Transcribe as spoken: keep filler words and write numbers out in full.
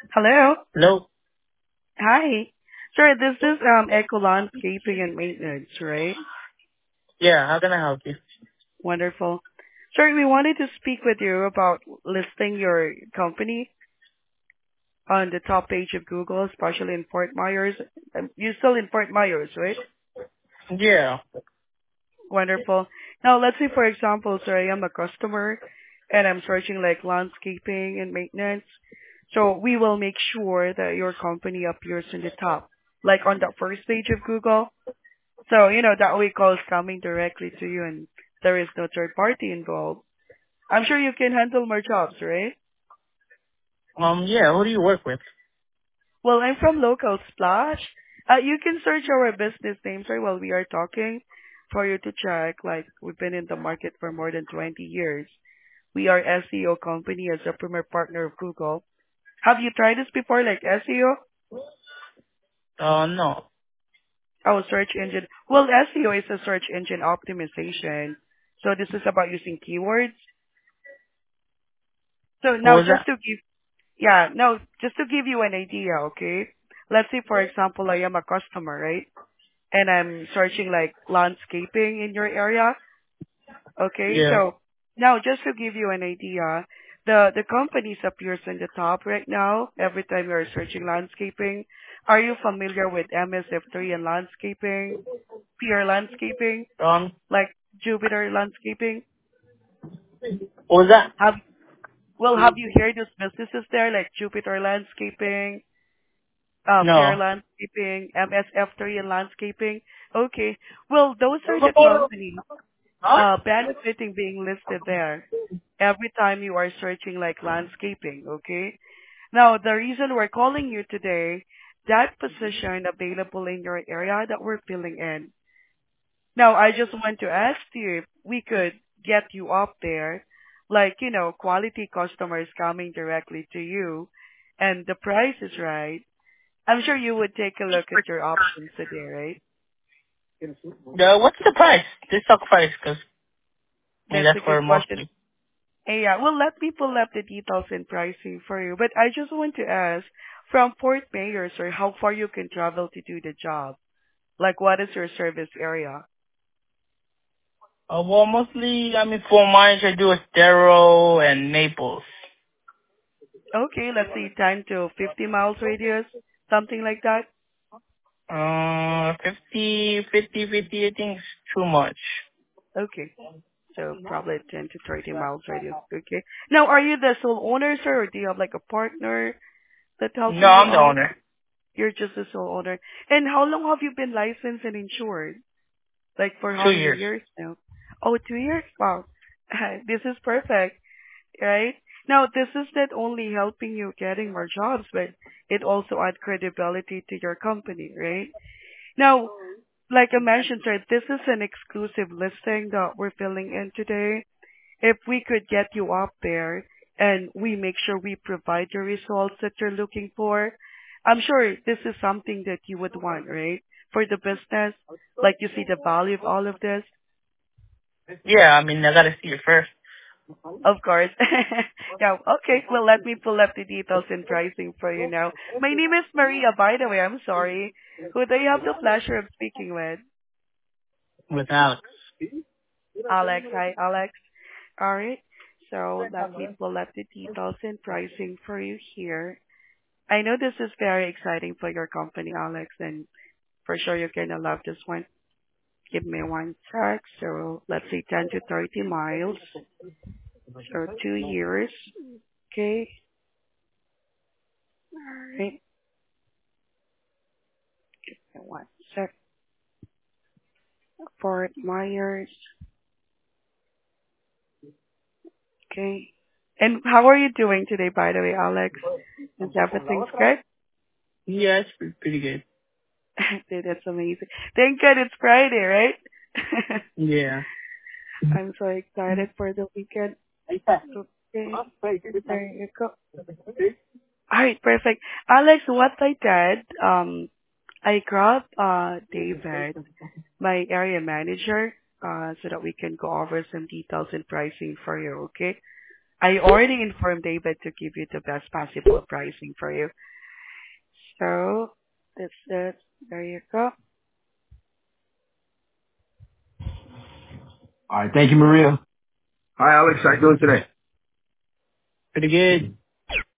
Hello. Hello. Hi. Sir, this is um Eco Landscaping and Maintenance, right? Yeah, how can I help you? Wonderful. Sir, we wanted to speak with you about listing your company on the top page of Google, especially in Fort Myers. Um, You're still in Fort Myers, right? Yeah. Wonderful. Now, let's say, for example, sir, I am a customer and I'm searching like landscaping and maintenance. So we will make sure that your company appears in the top, like on the first page of Google. So, you know, that way calls coming directly to you and there is no third party involved. I'm sure you can handle more jobs, right? Um, yeah, who do you work with? Well, I'm from Local Splash. Uh, you can search our business names right while we are talking for you to check. Like, we've been in the market for more than twenty years. We are S E O company as a premier partner of Google. Have you tried this before, like S E O? Uh, no. Oh, search engine. Well, S E O is a search engine optimization. So this is about using keywords. So What now was just that? to give Yeah, no, just to give you an idea, okay? Let's say, for example, I am a customer, right? And I'm searching like landscaping in your area, okay? Yeah. So now, just to give you an idea, the the companies appears in the top right now every time you're searching landscaping. Are you familiar with M S F three and landscaping, P R landscaping, Um, like Jupiter landscaping? what was that? Have well, have you heard those businesses there, like Jupiter landscaping? Uh, Fair No. Landscaping, M S F three and Landscaping. Okay. Well, those are the companies Huh? uh, benefiting being listed there every time you are searching like landscaping. Okay. Now, the reason we're calling you today, that position available in your area that we're filling in. Now, I just want to ask you if we could get you up there, like, you know, quality customers coming directly to you and the price is right. I'm sure you would take a look at your options today, right? Yeah, what's the price? Just talk price, cause I mean, That's that's a for good question. mostly. Hey, yeah, well, let me pull up the details and pricing for you. But I just want to ask, from Fort Myers, or how far you can travel to do the job? Like, what is your service area? Uh, well, mostly, I mean, for mine, I do Estero and Naples. Okay, let's say ten to fifty miles radius, something like that. Uh, fifty, fifty, fifty, I think is too much. Okay, so probably ten to thirty miles radius. Okay. Now, are you the sole owner, sir, or do you have like a partner that's No, helping you I'm the out? owner. You're just a sole owner. And how long have you been licensed and insured? Like for how Two many years. years now? Oh, two years? Wow. This is perfect, right? Now, this is not only helping you getting more jobs, but it also adds credibility to your company, right? Now, like I mentioned, sir, this is an exclusive listing that we're filling in today. If we could get you up there and we make sure we provide the results that you're looking for, I'm sure this is something that you would want, right? For the business, like you see the value of all of this. Yeah, I mean, I gotta see it first. Of course. Yeah, okay. Well, let me pull up the details and pricing for you now. My name is Maria, by the way. I'm sorry. Who do you have the pleasure of speaking with? With Alex. Alex. Hi, Alex. All right. So let me pull up the details and pricing for you here. I know this is very exciting for your company, Alex, and for sure you're gonna love this one. Give me one sec. So let's say ten to thirty miles. So two years. Okay. All right. And one sec. Fort Myers. Okay. And how are you doing today, by the way, Alex? Is everything's good? Yeah, it's pretty, pretty good. Dude, that's amazing. Thank God it's Friday, right? Yeah. I'm so excited for the weekend. Okay. There you go. All right, perfect. Alex, what I did, um, I grabbed uh David, my area manager, uh, so that we can go over some details and pricing for you. Okay. I already informed David to give you the best possible pricing for you. So that's it. There you go. All right. Thank you, Maria. Hi, Alex. How you doing today? Pretty good.